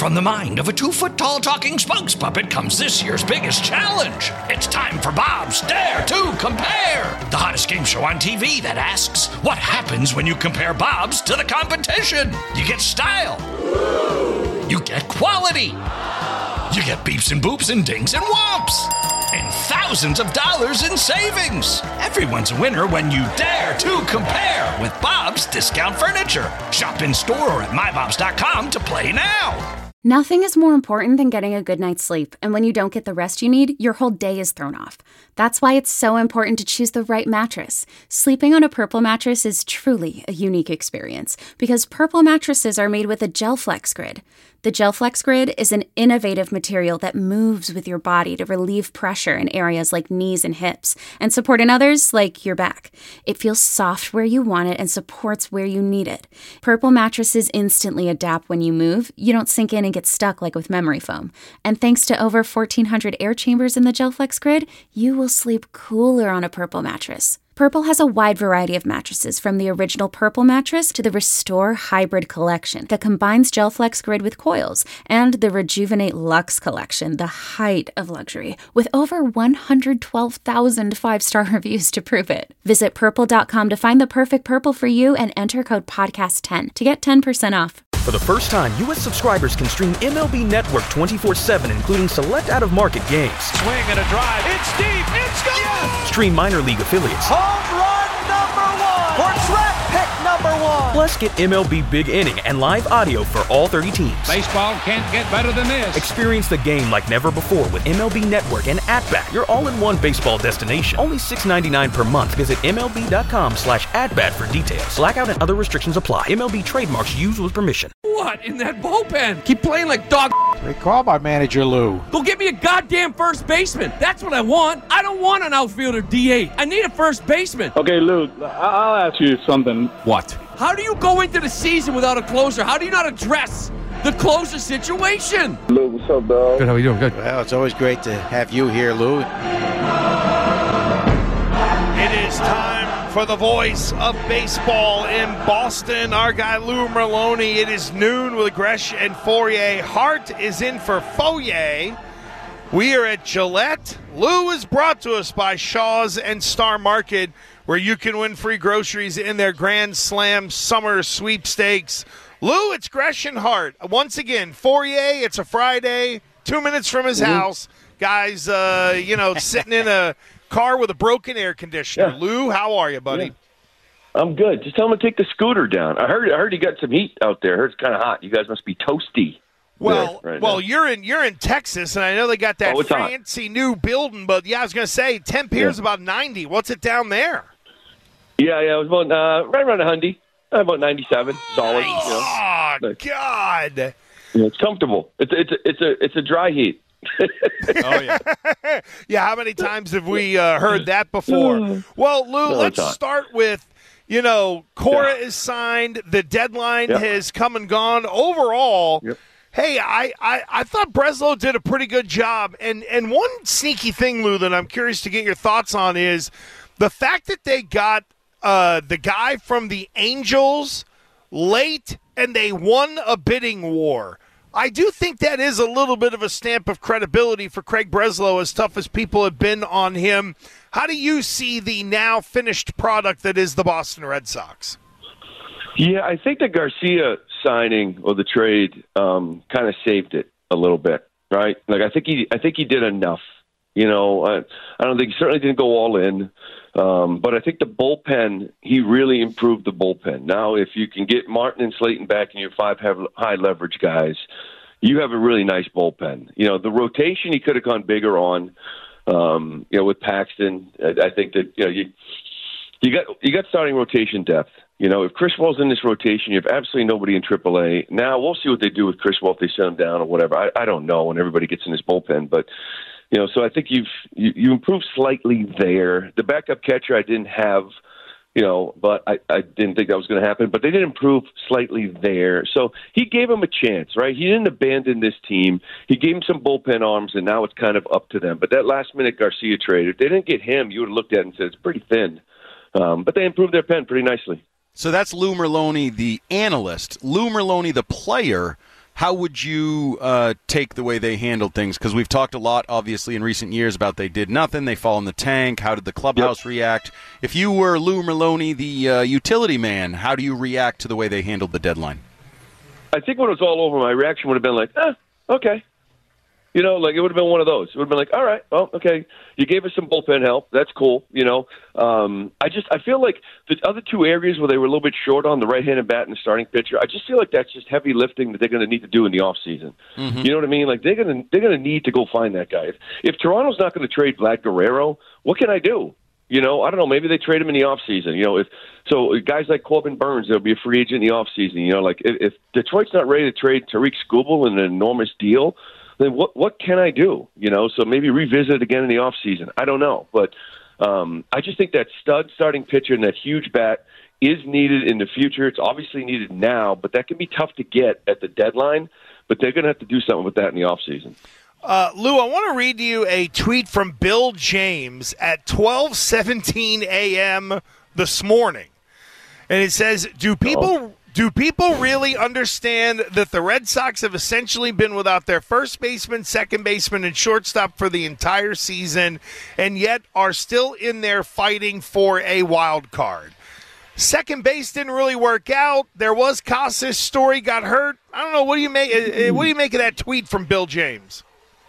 From the mind of a 2-foot-tall talking spokes puppet comes this year's biggest challenge. It's time for Bob's Dare to Compare, the hottest game show on TV that asks, what happens when you compare Bob's to the competition? You get style. You get quality. You get beeps and boops and dings and whomps. And thousands of dollars in savings. Everyone's a winner when you dare to compare with Bob's Discount Furniture. Shop in store or at mybobs.com to play now. Nothing is more important than getting a good night's sleep, and when you don't get the rest you need, your whole day is thrown off. That's why it's so important to choose the right mattress. Sleeping on a Purple mattress is truly a unique experience, because Purple mattresses are made with a GelFlex Grid. The GelFlex Grid is an innovative material that moves with your body to relieve pressure in areas like knees and hips, and support in others like your back. It feels soft where you want it and supports where you need it. Purple mattresses instantly adapt when you move. You don't sink in and get stuck like with memory foam. And thanks to over 1,400 air chambers in the GelFlex Grid, you will sleep cooler on a Purple mattress. Purple has a wide variety of mattresses, from the original Purple mattress to the Restore Hybrid collection that combines GelFlex Grid with coils, and the Rejuvenate Luxe collection, the height of luxury, with over 112,000 five-star reviews to prove it. Visit purple.com to find the perfect Purple for you and enter code podcast10 to get 10% off. For the first time, U.S. subscribers can stream MLB Network 24/7, including select out-of-market games. Swing and a drive. It's deep. It's gone. Yes! Stream minor league affiliates. Home run number 1. Or draft pick number 1. Plus, get MLB Big Inning and live audio for all 30 teams. Baseball can't get better than this. Experience the game like never before with MLB Network and At-Bat, your all-in-one baseball destination. Only $6.99 per month. Visit MLB.com/AtBat for details. Blackout and other restrictions apply. MLB trademarks used with permission. What in that bullpen? Keep playing like dog. They call my manager Lou. Go get me a goddamn first baseman. That's what I want. I don't want an outfielder DH. I need a first baseman. Okay, Lou, I'll ask you something. What? How do you go into the season without a closer? How do you not address the closer situation? Lou, what's up, dog? Good, how are you doing? Good. Well, it's always great to have you here, Lou. It is time for the voice of baseball in Boston, our guy Lou Merloni. It is noon with Gresh and Fourier. Hart is in for Fourier. We are at Gillette. Lou is brought to us by Shaw's and Star Market, where you can win free groceries in their Grand Slam Summer Sweepstakes. Lou, it's Gresh and Hart. Once again, Fourier, it's a Friday, 2 minutes from his house. Guys, sitting in a car with a broken air conditioner. Yeah. Lou, how are you, buddy? Yeah. I'm good. Just tell him to take the scooter down. I heard you got some heat out there. I heard it's kind of hot. You guys must be toasty. Well, you're in Texas, and I know they got that fancy new building. But yeah, I was going to say temp here is about 90. What's it down there? Yeah, it was about right around 100, about 97. Solid. Nice. Oh God! Yeah, it's comfortable. It's a dry heat. Oh yeah. Yeah. How many times have we heard that before? Well, Lou, let's start with. Cora is signed. The deadline has come and gone. Overall, hey, I thought Breslow did a pretty good job. And one sneaky thing, Lou, that I'm curious to get your thoughts on is the fact that they got the guy from the Angels late and they won a bidding war. I do think that is a little bit of a stamp of credibility for Craig Breslow, as tough as people have been on him. How do you see the now finished product that is the Boston Red Sox? Yeah, I think the Garcia signing or the trade kind of saved it a little bit, right? Like I think he did enough. I don't think he certainly didn't go all in, but I think the bullpen, he really improved the bullpen. Now, if you can get Martin and Slayton back and your 5 high leverage guys, you have a really nice bullpen. The rotation he could have gone bigger on. With Paxton, I think that you got starting rotation depth. If Chris Wall's in this rotation, you have absolutely nobody in AAA. Now we'll see what they do with Chris Wall if they send him down or whatever. I don't know when everybody gets in this bullpen, but so I think you improved slightly there. The backup catcher I didn't have. But I didn't think that was going to happen. But they did improve slightly there. So he gave him a chance, right? He didn't abandon this team. He gave him some bullpen arms, and now it's kind of up to them. But that last-minute Garcia trade, if they didn't get him, you would have looked at it and said it's pretty thin. But they improved their pen pretty nicely. So that's Lou Merloni, the analyst. Lou Merloni, the player. How would you take the way they handled things? Because we've talked a lot, obviously, in recent years about they did nothing, they fall in the tank. How did the clubhouse react? If you were Lou Merloni, the utility man, how do you react to the way they handled the deadline? I think when it was all over, my reaction would have been like, okay. You know, like it would have been one of those. It would have been like, all right, well, okay, you gave us some bullpen help. That's cool. You know, I feel like the other two areas where they were a little bit short on, the right-handed bat and the starting pitcher, I just feel like that's just heavy lifting that they're going to need to do in the offseason. Mm-hmm. You know what I mean? Like they're going to need to go find that guy. If Toronto's not going to trade Vlad Guerrero, what can I do? You know, I don't know. Maybe they trade him in the offseason. You know, so guys like Corbin Burns, they'll be a free agent in the offseason. You know, like if Detroit's not ready to trade Tariq Skubal in an enormous deal, then what can I do? You know, so maybe revisit it again in the offseason. I don't know. But I just think that stud starting pitcher and that huge bat is needed in the future. It's obviously needed now, but that can be tough to get at the deadline. But they're going to have to do something with that in the offseason. Lou, I want to read you a tweet from Bill James at 12:17 a.m. this morning. And it says, Do people really understand that the Red Sox have essentially been without their first baseman, second baseman, and shortstop for the entire season, and yet are still in there fighting for a wild card? Second base didn't really work out. There was Casas. Story got hurt. I don't know. What do you make of that tweet from Bill James?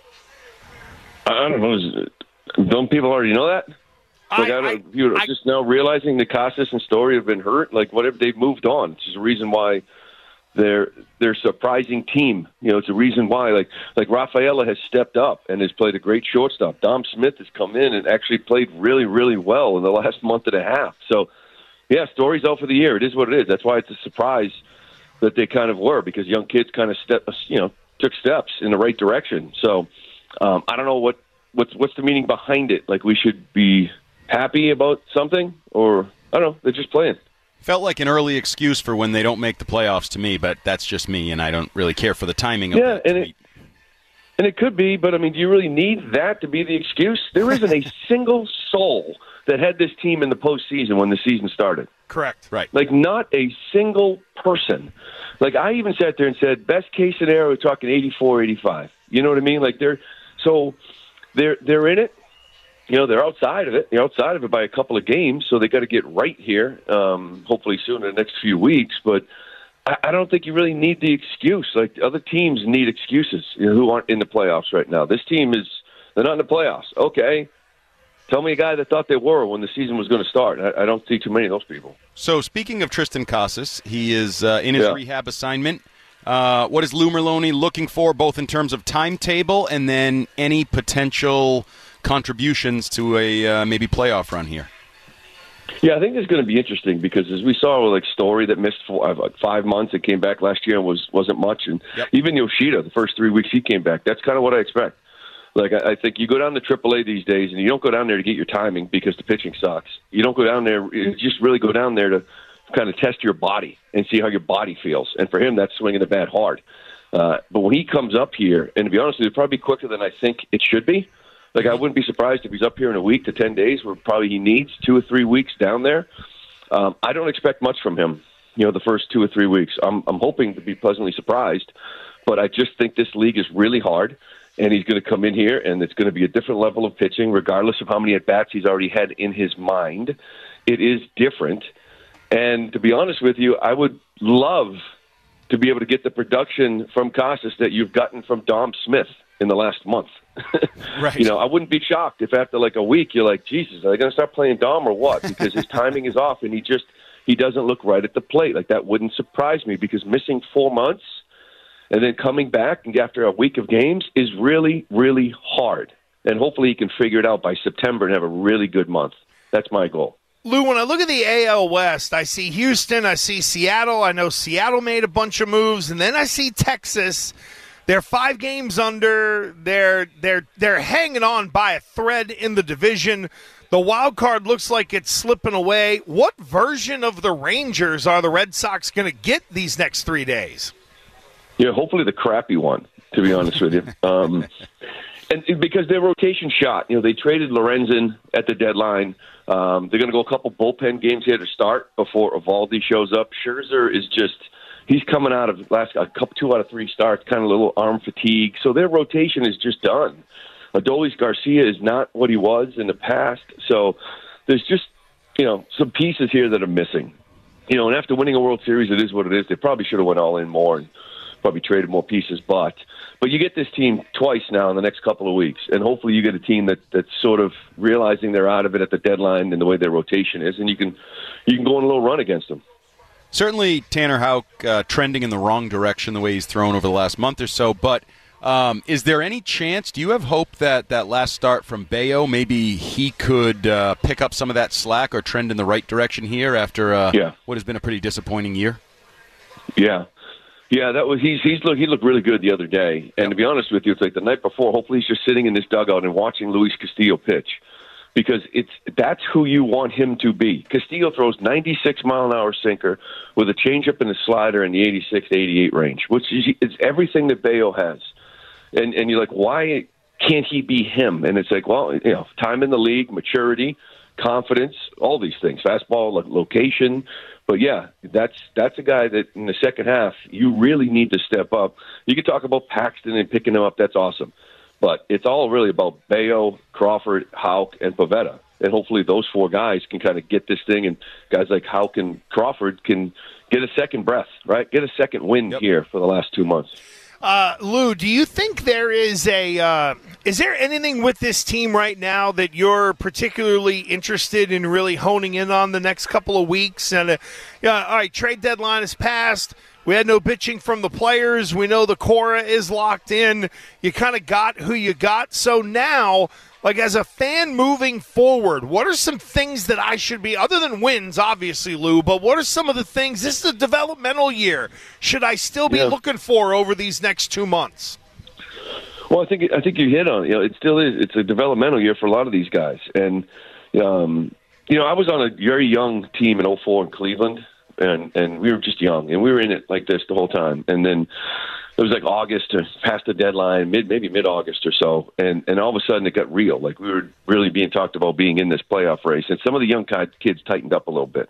I don't know. Don't people already know that? You're just now realizing that Casas and Story have been hurt. Like, whatever, they've moved on. It's just a reason why they're a surprising team. You know, it's a reason why, like Rafaela has stepped up and has played a great shortstop. Dom Smith has come in and actually played really, really well in the last month and a half. So, yeah, Story's out for the year. It is what it is. That's why it's a surprise that they kind of were, because young kids kind of took steps in the right direction. So, I don't know what's the meaning behind it. Like, we should be happy about something, or I don't know, they're just playing. Felt like an early excuse for when they don't make the playoffs to me, but that's just me, and I don't really care for the timing of that tweet. And it could be, but I mean, do you really need that to be the excuse? There isn't a single soul that had this team in the postseason when the season started. Correct. Right. Like, not a single person. Like, I even sat there and said, best case scenario, we're talking 84, 85. You know what I mean? Like, they're in it. You know, they're outside of it. They're outside of it by a couple of games, so they got to get right here, hopefully soon in the next few weeks. But I don't think you really need the excuse. Like, other teams need excuses, who aren't in the playoffs right now. This team they're not in the playoffs. Okay. Tell me a guy that thought they were when the season was going to start. I don't see too many of those people. So, speaking of Triston Casas, he is in his rehab assignment. What is Lou Merloni looking for, both in terms of timetable and then any potential contributions to a maybe playoff run here? Yeah, I think it's going to be interesting because, as we saw with Story that missed 5 months and came back last year and wasn't much, and even Yoshida, the first 3 weeks he came back, that's kind of what I expect. Like, I think you go down to AAA these days, and you don't go down there to get your timing because the pitching sucks. You don't go down there; you just really go down there to kind of test your body and see how your body feels. And for him, that's swinging the bat hard. But when he comes up here, and to be honest with you, it'll probably be quicker than I think it should be. Like, I wouldn't be surprised if he's up here in a week to 10 days, where probably he needs 2 or 3 weeks down there. I don't expect much from him, the first 2 or 3 weeks. I'm hoping to be pleasantly surprised, but I just think this league is really hard, and he's going to come in here, and it's going to be a different level of pitching, regardless of how many at-bats he's already had in his mind. It is different. And to be honest with you, I would love to be able to get the production from Casas that you've gotten from Dom Smith in the last month. Right. I wouldn't be shocked if after like a week you're like, Jesus, are they going to start playing Dom or what? Because his timing is off, and he doesn't look right at the plate. Like, that wouldn't surprise me, because missing 4 months and then coming back and after a week of games is really, really hard. And hopefully he can figure it out by September and have a really good month. That's my goal. Lou, when I look at the AL West, I see Houston, I see Seattle. I know Seattle made a bunch of moves, and then I see Texas. They're 5 games under. They're hanging on by a thread in the division. The wild card looks like it's slipping away. What version of the Rangers are the Red Sox going to get these next 3 days? Yeah, hopefully the crappy one, to be honest with you. And because their rotation shot, they traded Lorenzen at the deadline. They're going to go a couple bullpen games here to start before Eovaldi shows up. Scherzer is just, He's coming out of two out of three starts, kind of a little arm fatigue. So their rotation is just done. Adolis Garcia is not what he was in the past. So there's just, some pieces here that are missing. And after winning a World Series, it is what it is. They probably should have went all in more and probably traded more pieces. But you get this team twice now in the next couple of weeks, and hopefully you get a team that's sort of realizing they're out of it at the deadline and the way their rotation is, and you can go on a little run against them. Certainly Tanner Houck trending in the wrong direction the way he's thrown over the last month or so, but is there any chance, do you have hope that last start from Bello, maybe he could pick up some of that slack or trend in the right direction here after what has been a pretty disappointing year? Yeah. Yeah, he looked really good the other day. And to be honest with you, it's like the night before, hopefully he's just sitting in this dugout and watching Luis Castillo pitch. Because that's who you want him to be. Castillo throws 96-mile-an-hour sinker with a changeup and a slider in the 86 to 88 range, which is everything that Bello has. And you're like, why can't he be him? And it's like, well, time in the league, maturity, confidence, all these things, fastball, location. But yeah, that's a guy that in the second half you really need to step up. You can talk about Paxton and picking him up. That's awesome. But it's all really about Bello, Crawford, Houck, and Pivetta. And hopefully those four guys can kind of get this thing, and guys like Houck and Crawford can get a second breath, right? Get a second win here for the last 2 months. Lou, do you think there is is there anything with this team right now that you're particularly interested in really honing in on the next couple of weeks? And all right, trade deadline is passed. We had no bitching from the players. We know the Cora is locked in. You kind of got who you got. So now, like as a fan moving forward, what are some things that I should be, other than wins, obviously, Lou, but what are some of the things, this is a developmental year, should I still be looking for over these next 2 months? Well, I think you hit on it. It still is. It's a developmental year for a lot of these guys. And, I was on a very young team in 2004 in Cleveland. And we were just young, and we were in it like this the whole time. And then it was like August or past the deadline, maybe mid-August or so, and all of a sudden it got real. Like we were really being talked about being in this playoff race, and some of the young kids tightened up a little bit.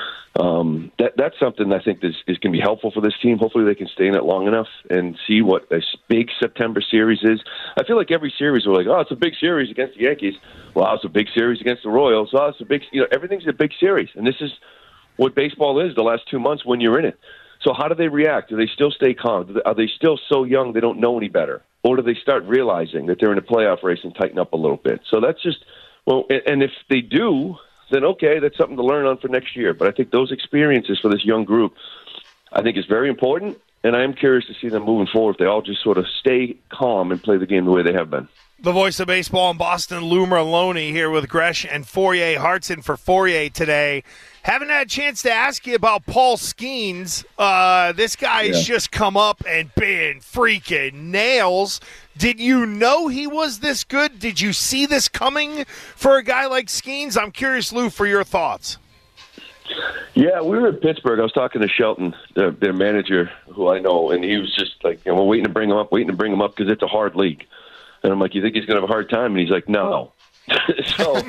That's something I think is going to be helpful for this team. Hopefully they can stay in it long enough and see what a big September series is. I feel like every series we're like, oh, it's a big series against the Yankees. Well, it's a big series against the Royals. Well, it's a big, everything's a big series, and this is what baseball is the last 2 months when you're in it. So how do they react? Do they still stay calm? Are they still so young they don't know any better? Or do they start realizing that they're in a playoff race and tighten up a little bit? So that's just, and if they do, then okay, that's something to learn on for next year. But I think those experiences for this young group, I think is very important, and I am curious to see them moving forward if they all just sort of stay calm and play the game the way they have been. The voice of baseball in Boston, Lou Merloni, here with Gresh and Fourier. Hartson for Fourier today. Haven't had a chance to ask you about Paul Skeens. This guy has just come up and been freaking nails. Did you know he was this good? Did you see this coming for a guy like Skeens? I'm curious, Lou, for your thoughts. Yeah, we were in Pittsburgh. I was talking to Shelton, their manager, who I know, and he was just like, we're waiting to bring him up because it's a hard league. And I'm like, you think he's going to have a hard time? And he's like, no. So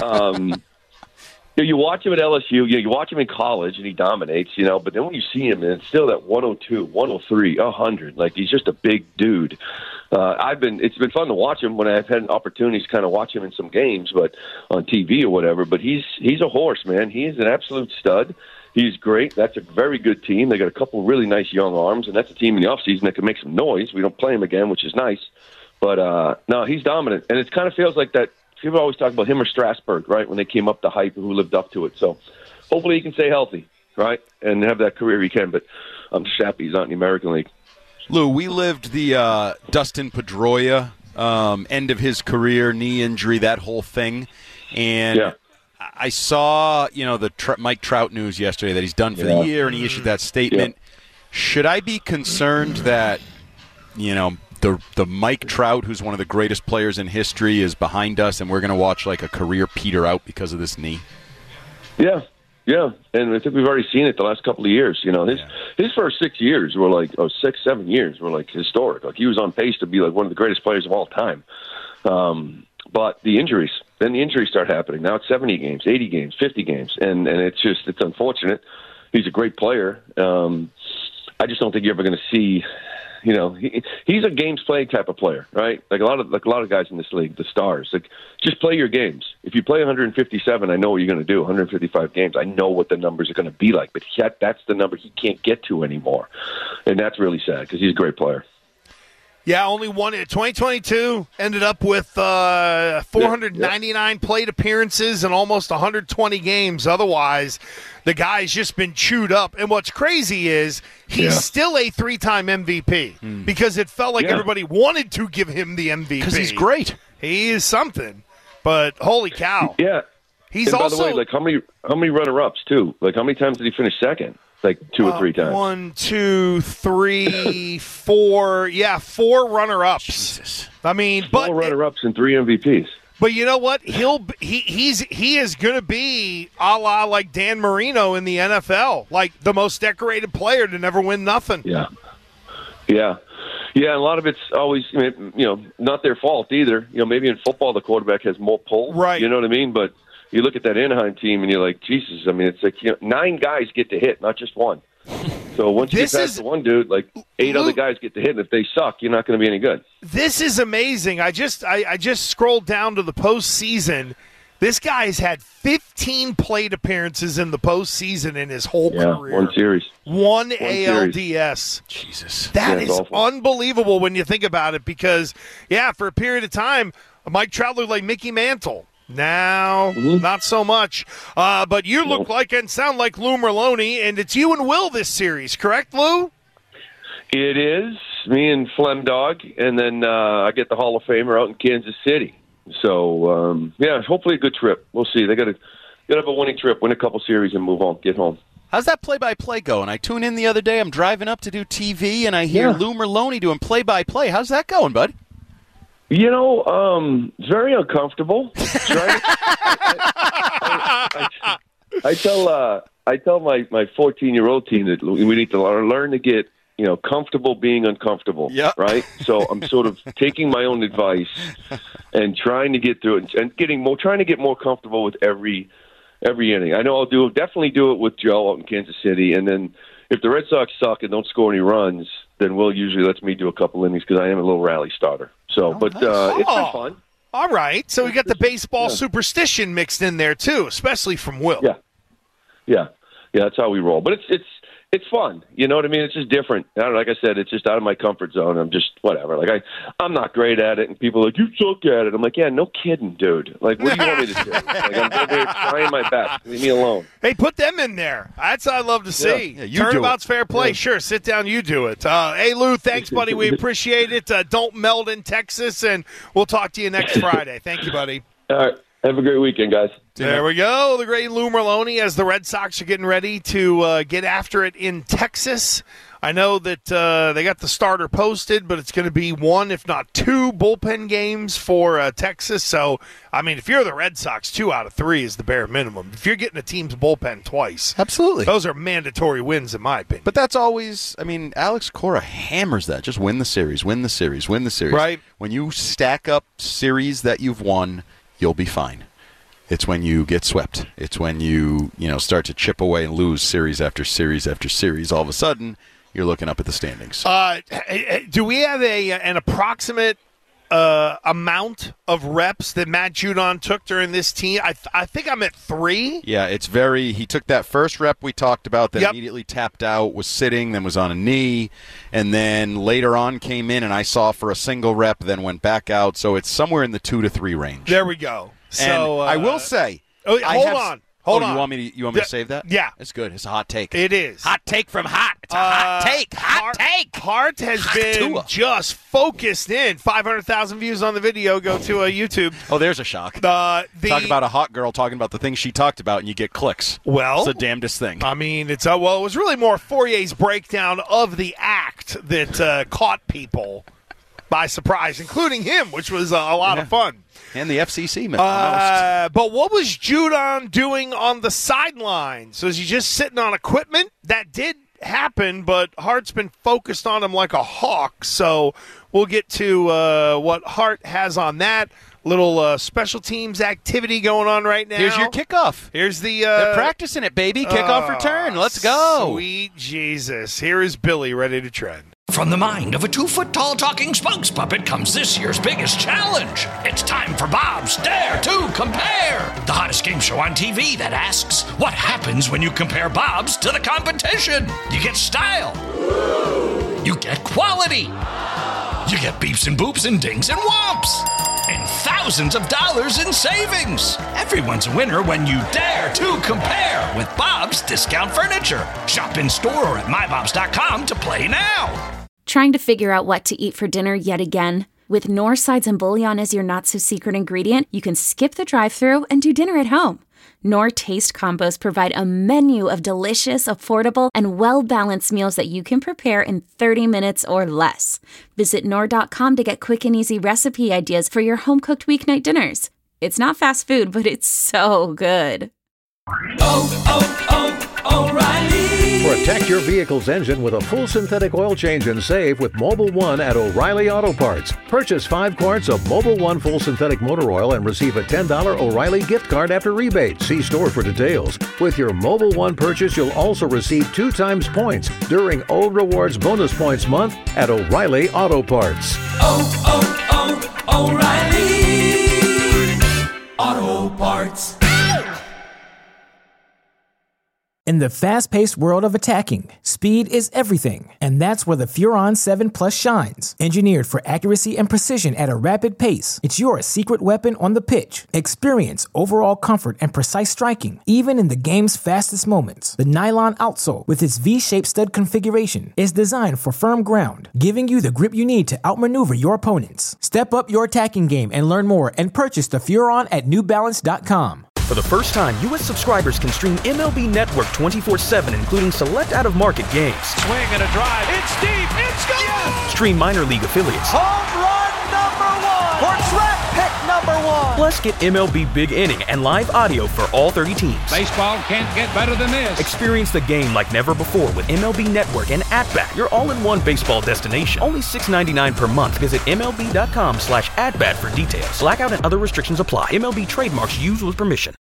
you watch him at LSU, you watch him in college, and he dominates, but then when you see him, and it's still that 102, 103, 100. Like, he's just a big dude. It's been fun to watch him when I've had opportunities to kind of watch him in some games, but on TV or whatever. But he's a horse, man. He is an absolute stud. He's great. That's a very good team. They got a couple really nice young arms, and that's a team in the offseason that can make some noise. We don't play him again, which is nice. But, no, he's dominant. And it kind of feels like that. People always talk about him or Strasburg, right, when they came up the hype and who lived up to it. So hopefully he can stay healthy, right, and have that career he can. But I'm just happy he's not in the American League. Lou, we lived the Dustin Pedroia end of his career, knee injury, that whole thing. And I saw, the Mike Trout news yesterday that he's done for the year, and he issued that statement. Should I be concerned that, the Mike Trout, who's one of the greatest players in history, is behind us, and we're going to watch like a career peter out because of this knee? Yeah, and I think we've already seen it the last couple of years. His first 6 years were like, 6-7 years were like historic. Like he was on pace to be like one of the greatest players of all time. But the injuries start happening. Now it's 70 games, 80 games, 50 games, and it's unfortunate. He's a great player. I just don't think you're ever going to see. You know, he's a games played type of player, right? Like a lot of guys in this league, the stars. Like, just play your games. If you play 157, I know what you're going to do. 155 games, I know what the numbers are going to be like. But that's the number he can't get to anymore, and that's really sad because he's a great player. Yeah, only one. 2022 ended up with 499 plate appearances and almost 120 games. Otherwise, the guy's just been chewed up. And what's crazy is he's still a 3-time MVP because it felt like everybody wanted to give him the MVP. Because he's great. He is something. But holy cow. Yeah. He's and also, by the way, like how many runner-ups, too? Like how many times did he finish second? Like 2 or 3 times. 1, 2, 3, 4. Yeah, 4 runner-ups. Jesus. I mean, 4 runner-ups and 3 MVPs. But you know what? He is going to be a la like Dan Marino in the NFL, like the most decorated player to never win nothing. Yeah. And a lot of it's always, not their fault either. You know, maybe in football the quarterback has more pull. Right. You know what I mean? But you look at that Anaheim team and you're like, Jesus. I mean, it's like 9 guys get to hit, not just one. So once you get past the one dude, like 8 other guys get to hit, and if they suck, you're not going to be any good. This is amazing. I just scrolled down to the postseason. This guy's had 15 plate appearances in the postseason in his whole career. One series. One ALDS. Jesus. That is unbelievable when you think about it because, for a period of time, Mike Trout looked like Mickey Mantle. Now, not so much. But you look like and sound like Lou Merloni, and it's you and Will this series, correct, Lou? It is. Me and Flem Dog, and then I get the Hall of Famer out in Kansas City. So, hopefully a good trip. We'll see. They got to have a winning trip, win a couple series, and move on, get home. How's that play-by-play going? I tune in the other day. I'm driving up to do TV, and I hear Lou Merloni doing play-by-play. How's that going, bud? You know, it's very uncomfortable. I tell my 14-year-old team that we need to learn to get comfortable being uncomfortable. Yeah. Right. So I'm sort of taking my own advice and trying to get through it and trying to get more comfortable with every inning. I know I'll definitely do it with Joe out in Kansas City, and then if the Red Sox suck and don't score any runs, then Will usually lets me do a couple innings because I am a little rally starter. So, it's been fun. All right. So we got the baseball superstition mixed in there too, especially from Will. Yeah. That's how we roll. But it's fun. You know what I mean? It's just different. Like I said, it's just out of my comfort zone. I'm just whatever. Like I'm not great at it, and people are like, you suck at it. I'm like, yeah, no kidding, dude. Like, what do you want me to do? Like, I'm over here trying my best. Leave me alone. Hey, put them in there. That's what I love to see. Yeah, you Turnabout's do it. fair play. Yeah. Sure, sit down. You do it. Hey, Lou, thanks, buddy. We appreciate it. Don't meld in Texas, and we'll talk to you next Friday. Thank you, buddy. All right. Have a great weekend, guys. There we go. The great Lou Merloni as the Red Sox are getting ready to get after it in Texas. I know that they got the starter posted, but it's going to be 1, if not 2, bullpen games for Texas. So, I mean, if you're the Red Sox, 2 out of 3 is the bare minimum. If you're getting a team's bullpen twice, absolutely, those are mandatory wins, in my opinion. But that's always, I mean, Alex Cora hammers that. Just win the series, win the series, win the series. Right. When you stack up series that you've won, you'll be fine. It's when you get swept. It's when you start to chip away and lose series after series after series. All of a sudden, you're looking up at the standings. Do we have an approximate amount of reps that Matt Judon took during this team? I think I'm at 3. Yeah, he took that first rep we talked about, then immediately tapped out, was sitting, then was on a knee, and then later on came in and I saw for a single rep, then went back out. So it's somewhere in the 2 to 3 range. There we go. So I will say, hold on. You want me to save that? Yeah, it's good. It's a hot take. It is hot take from hot. It's a hot take. Hot take. Hart has been just focused in. 500,000 views on the video. Go to YouTube. Oh, there's a shock. Talk about a hot girl talking about the things she talked about, and you get clicks. Well, it's the damnedest thing. I mean, it was really more Fourier's breakdown of the act that caught people by surprise, including him, which was a lot of fun. And the FCC, but what was Judon doing on the sideline? So is he just sitting on equipment? That did happen, but Hart's been focused on him like a hawk. So we'll get to what Hart has on that. little special teams activity going on right now. Here's your kickoff. Here's the they're practicing it, baby. Kickoff return. Let's go. Sweet Jesus. Here is Billy ready to tread. From the mind of a 2-foot-tall talking spokes puppet comes this year's biggest challenge. It's time for Bob's Dare to Compare, the hottest game show on TV that asks, what happens when you compare Bob's to the competition? You get style. You get quality. You get beeps and boops and dings and whomps. And thousands of dollars in savings. Everyone's a winner when you dare to compare with Bob's Discount Furniture. Shop in store or at mybobs.com to play now. Trying to figure out what to eat for dinner yet again? With Knorr sides and bouillon as your not-so-secret ingredient, you can skip the drive-thru and do dinner at home. Knorr Taste Combos provide a menu of delicious, affordable, and well-balanced meals that you can prepare in 30 minutes or less. Visit Knorr.com to get quick and easy recipe ideas for your home-cooked weeknight dinners. It's not fast food, but it's so good. O'Reilly. Protect your vehicle's engine with a full synthetic oil change and save with Mobil 1 at O'Reilly Auto Parts. Purchase 5 quarts of Mobil 1 full synthetic motor oil and receive a $10 O'Reilly gift card after rebate. See store for details. With your Mobil 1 purchase, you'll also receive 2 times points during O Rewards Bonus Points Month at O'Reilly Auto Parts. O'Reilly Auto Parts. In the fast-paced world of attacking, speed is everything, and that's where the Furon 7 Plus shines. Engineered for accuracy and precision at a rapid pace, it's your secret weapon on the pitch. Experience overall comfort and precise striking, even in the game's fastest moments. The nylon outsole, with its V-shaped stud configuration, is designed for firm ground, giving you the grip you need to outmaneuver your opponents. Step up your attacking game and learn more and purchase the Furon at NewBalance.com. For the first time, U.S. subscribers can stream MLB Network 24/7, including select out-of-market games. Swing and a drive. It's deep. It's gone. Yes. Stream minor league affiliates. Home run number 1. Or draft pick number 1. Plus, get MLB Big Inning and live audio for all 30 teams. Baseball can't get better than this. Experience the game like never before with MLB Network and At-Bat, your all-in-one baseball destination. Only $6.99 per month. Visit MLB.com/AtBat for details. Blackout and other restrictions apply. MLB trademarks used with permission.